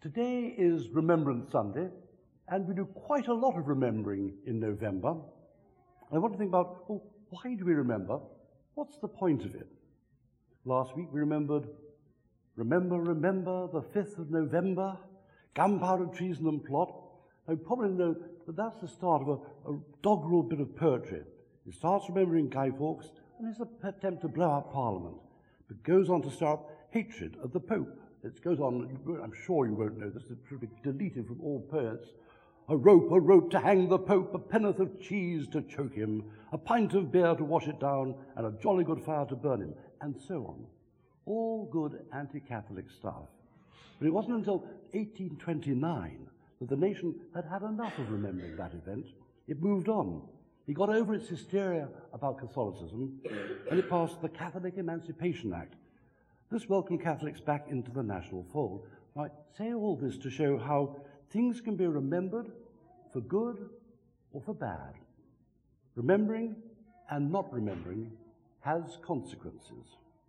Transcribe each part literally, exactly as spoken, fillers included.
Today is Remembrance Sunday, and we do quite a lot of remembering in November. I want to think about, well, why do we remember? What's the point of it? Last week we remembered, remember, remember the fifth of November, gunpowder, treason and plot. I probably know that that's the start of a, a doggerel bit of poetry. It starts remembering Guy Fawkes and his attempt to blow up Parliament, but goes on to start hatred of the Pope. It goes on, I'm sure you won't know this, it should be deleted from all poets. A rope, a rope to hang the Pope, a penn'orth of cheese to choke him, a pint of beer to wash it down, and a jolly good fire to burn him, and so on. All good anti-Catholic stuff. But it wasn't until eighteen twenty-nine that the nation had had enough of remembering that event. It moved on. It got over its hysteria about Catholicism, and it passed the Catholic Emancipation Act. This welcomed Catholics back into the national fold. I say all this to show how things can be remembered for good or for bad. Remembering and not remembering has consequences.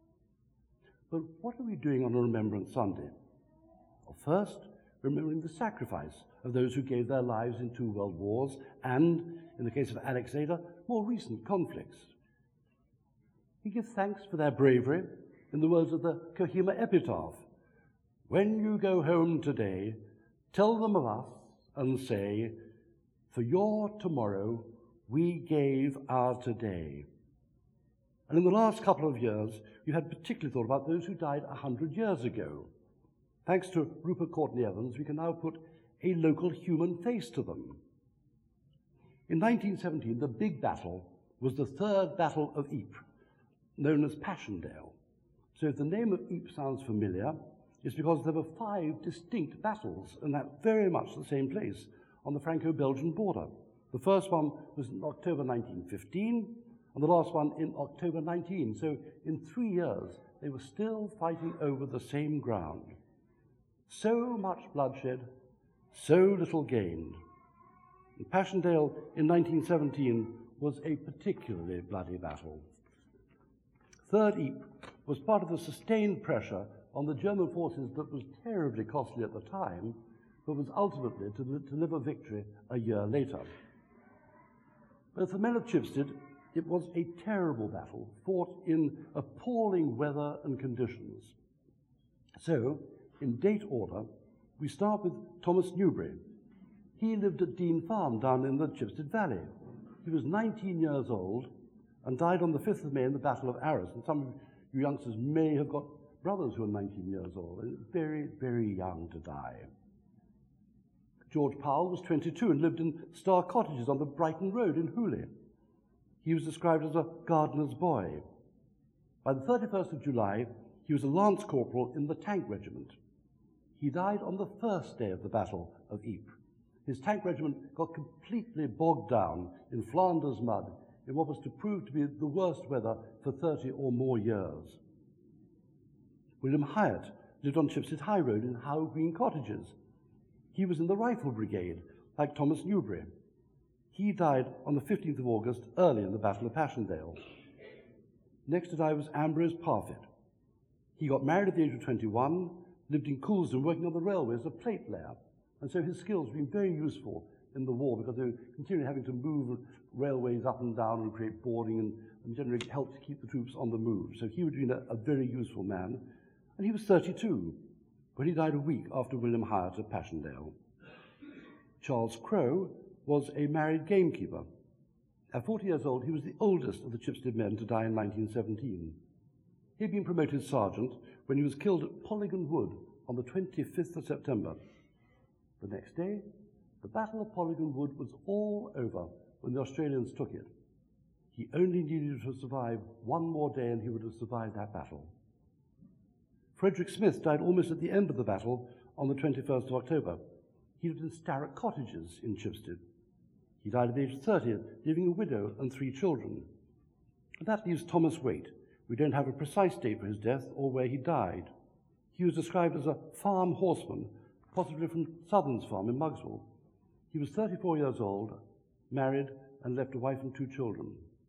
But what are we doing on a Remembrance Sunday? Well, first, remembering the sacrifice of those who gave their lives in two world wars and, in the case of Alexander, more recent conflicts. We give thanks for their bravery in the words of the Kohima epitaph. When you go home today, tell them of us and say, for your tomorrow we gave our today. And in the last couple of years, we had particularly thought about those who died a hundred years ago. Thanks to Rupert Courtney Evans, we can now put a local human face to them. In nineteen seventeen, the big battle was the Third Battle of Ypres, known as Passchendaele. So if the name of Ypres sounds familiar, it's because there were five distinct battles in that very much the same place on the Franco-Belgian border. The first one was in October nineteen fifteen, and the last one in October nineteen. So in three years, they were still fighting over the same ground. So much bloodshed, so little gained. And Passchendaele in nineteen seventeen was a particularly bloody battle. Third Ypres was part of the sustained pressure on the German forces that was terribly costly at the time, but was ultimately to deliver victory a year later. But for the men of Chipstead, it was a terrible battle, fought in appalling weather and conditions. So, in date order, we start with Thomas Newbury. He lived at Dean Farm down in the Chipstead Valley. He was nineteen years old and died on the fifth of May in the Battle of Arras. And some of you youngsters may have got brothers who are nineteen years old. Very, very young to die. George Powell was twenty-two and lived in Star Cottages on the Brighton Road in Hooley. He was described as a gardener's boy. By the thirty-first of July, he was a lance corporal in the tank regiment. He died on the first day of the Battle of Ypres. His tank regiment got completely bogged down in Flanders mud in what was to prove to be the worst weather for thirty or more years. William Hyatt lived on Chipstead High Road in Howe Green Cottages. He was in the Rifle Brigade, like Thomas Newbury. He died on the fifteenth of August, early in the Battle of Passchendaele. Next to die was Ambrose Parfitt. He got married at the age of twenty-one, lived in Coulsdon, working on the railway as a plate layer, and so his skills have been very useful in the war because they were continually having to move railways up and down and create boarding and, and generally help to keep the troops on the move. So he would have been a, a very useful man. And he was thirty-two when he died a week after William Hyatt at Passchendaele. Charles Crowe was a married gamekeeper. At forty years old, he was the oldest of the Chipstead men to die in nineteen seventeen. He'd been promoted sergeant when he was killed at Polygon Wood on the twenty-fifth of September. The next day, the Battle of Polygon Wood was all over when the Australians took it. He only needed to survive one more day and he would have survived that battle. Frederick Smith died almost at the end of the battle on the twenty-first of October. He lived in Starrick Cottages in Chipstead. He died at the age of thirty, leaving a widow and three children. And that leaves Thomas Waite. We don't have a precise date for his death or where he died. He was described as a farm horseman, possibly from Southern's farm in Mugswell. He was thirty-four years old, married, and left a wife and two children.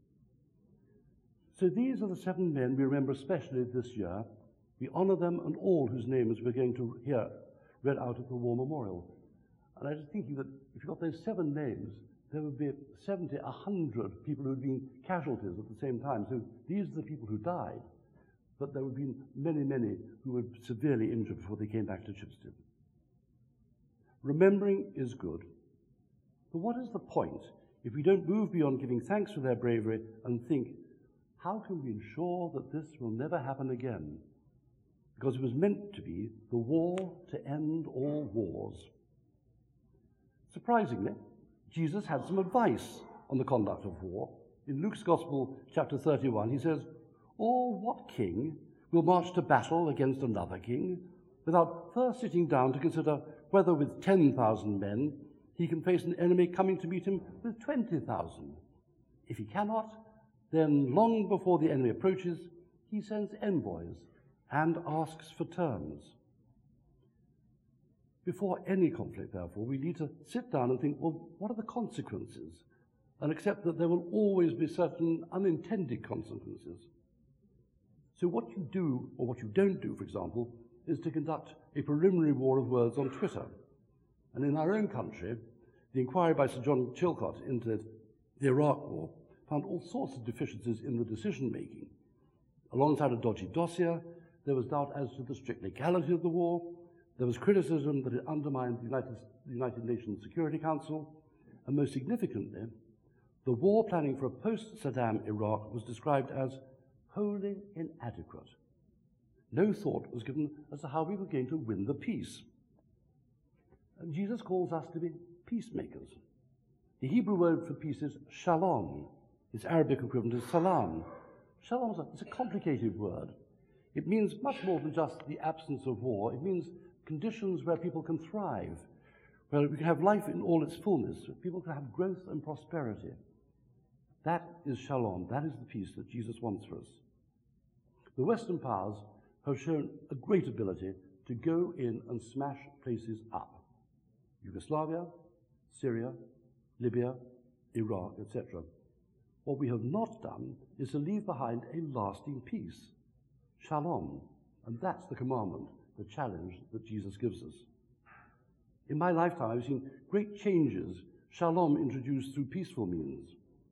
So these are the seven men we remember especially this year. We honor them and all whose names we're going to hear read out at the War Memorial. And I was thinking that if you got those seven names, there would be seventy, a hundred people who had been casualties at the same time. So these are the people who died. But there would have been many, many who were severely injured before they came back to Chipstead. Remembering is good. But what is the point if we don't move beyond giving thanks for their bravery and think, how can we ensure that this will never happen again? Because it was meant to be the war to end all wars. Surprisingly, Jesus had some advice on the conduct of war. In Luke's Gospel, chapter thirty-one, he says, "Or what king will march to battle against another king without first sitting down to consider whether with ten thousand men he can face an enemy coming to meet him with twenty thousand? If he cannot, then long before the enemy approaches, he sends envoys and asks for terms." Before any conflict, therefore, we need to sit down and think, well, what are the consequences? And accept that there will always be certain unintended consequences. So what you do, or what you don't do, for example, is to conduct a preliminary war of words on Twitter. And in our own country, the inquiry by Sir John Chilcot into the Iraq War found all sorts of deficiencies in the decision-making. Alongside a dodgy dossier, there was doubt as to the strict legality of the war. There was criticism that it undermined the United, the United Nations Security Council. And most significantly, the war planning for a post-Saddam Iraq was described as wholly inadequate. No thought was given as to how we were going to win the peace. And Jesus calls us to be peacemakers. The Hebrew word for peace is shalom. Its Arabic equivalent is salam. Shalom is a, it's a complicated word. It means much more than just the absence of war. It means conditions where people can thrive, where we can have life in all its fullness, where people can have growth and prosperity. That is shalom. That is the peace that Jesus wants for us. The Western powers have shown a great ability to go in and smash places up. Yugoslavia, Syria, Libya, Iraq, et cetera. What we have not done is to leave behind a lasting peace, shalom, and that's the commandment, the challenge that Jesus gives us. In my lifetime, I've seen great changes, shalom introduced through peaceful means.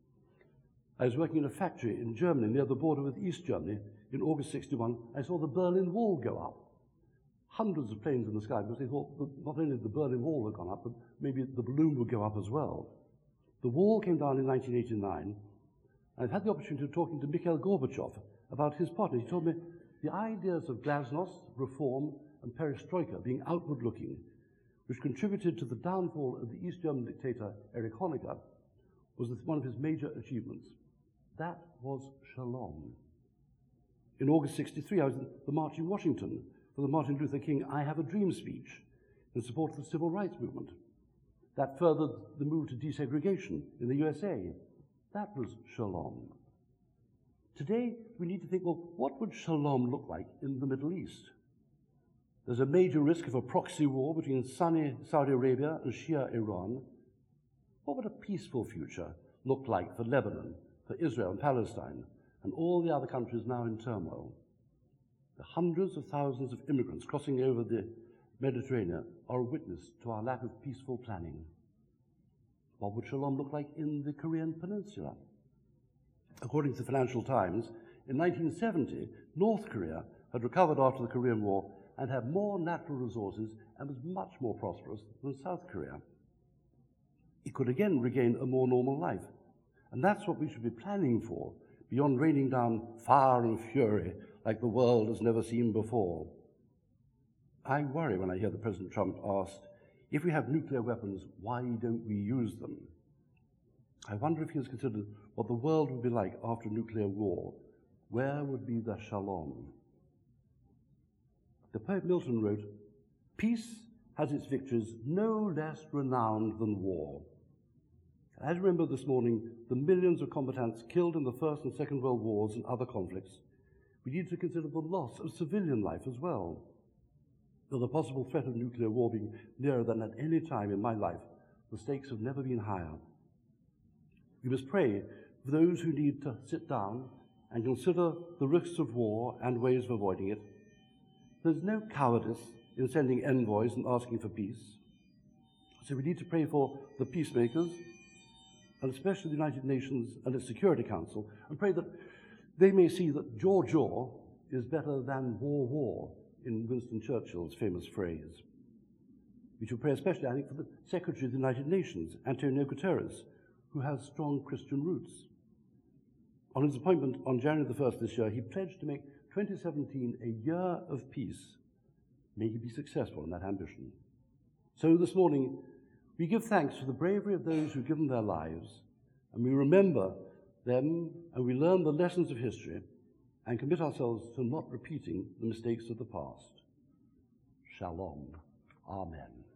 I was working in a factory in Germany near the border with East Germany in August sixty-one. I saw the Berlin Wall go up. Hundreds of planes in the sky because they thought that not only the Berlin Wall had gone up, but maybe the balloon would go up as well. The wall came down in nineteen eighty-nine. I've had the opportunity of talking to Mikhail Gorbachev about his partner. He told me the ideas of glasnost, reform, and perestroika being outward-looking, which contributed to the downfall of the East German dictator Erich Honecker, was one of his major achievements. That was shalom. In August sixty-three, I was at the March in Washington for the Martin Luther King I Have a Dream speech in support of the civil rights movement. That furthered the move to desegregation in the U S A. That was shalom. Today, we need to think, well, what would shalom look like in the Middle East? There's a major risk of a proxy war between Sunni Saudi Arabia and Shia Iran. What would a peaceful future look like for Lebanon, for Israel and Palestine, and all the other countries now in turmoil? The hundreds of thousands of immigrants crossing over the Mediterranean are a witness to our lack of peaceful planning. What would shalom look like in the Korean Peninsula? According to the Financial Times, in nineteen seventy, North Korea had recovered after the Korean War and had more natural resources and was much more prosperous than South Korea. It could again regain a more normal life. And that's what we should be planning for, beyond raining down fire and fury like the world has never seen before. I worry when I hear that President Trump asked, if we have nuclear weapons, why don't we use them? I wonder if he has considered what the world would be like after a nuclear war. Where would be the shalom? The poet Milton wrote, "Peace has its victories no less renowned than war." I remember this morning the millions of combatants killed in the First and Second World Wars and other conflicts. We need to consider the loss of civilian life as well. Though the possible threat of nuclear war being nearer than at any time in my life, the stakes have never been higher. We must pray for those who need to sit down and consider the risks of war and ways of avoiding it. There's no cowardice in sending envoys and asking for peace. So we need to pray for the peacemakers, and especially the United Nations and its Security Council, and pray that they may see that jaw jaw is better than war war, in Winston Churchill's famous phrase. We should pray especially, I think, for the Secretary of the United Nations, Antonio Guterres, who has strong Christian roots. On his appointment on January the first this year, he pledged to make twenty seventeen a year of peace. May he be successful in that ambition. So this morning, we give thanks for the bravery of those who've given their lives, and we remember them, and we learn the lessons of history, and commit ourselves to not repeating the mistakes of the past. Shalom. Amen.